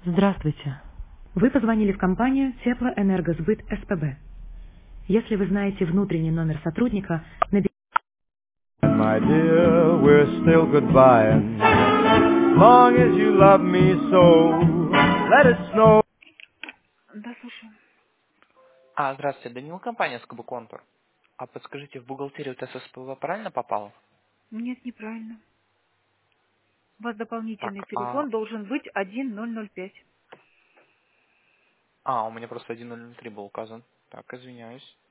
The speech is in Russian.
Здравствуйте. Вы позвонили в компанию Теплоэнергосбыт СПБ. Если вы знаете внутренний номер сотрудника, наберите. My dear, we're still goodbye. Long as you love me so, let it snow. Да, слушаю. Здравствуйте, Данил, компания СКБ Контур. А подскажите, в бухгалтерию ТССПВ правильно попал? Нет, неправильно. У вас Так, дополнительный телефон должен быть 1005. у меня просто 1003 был указан. Так, извиняюсь.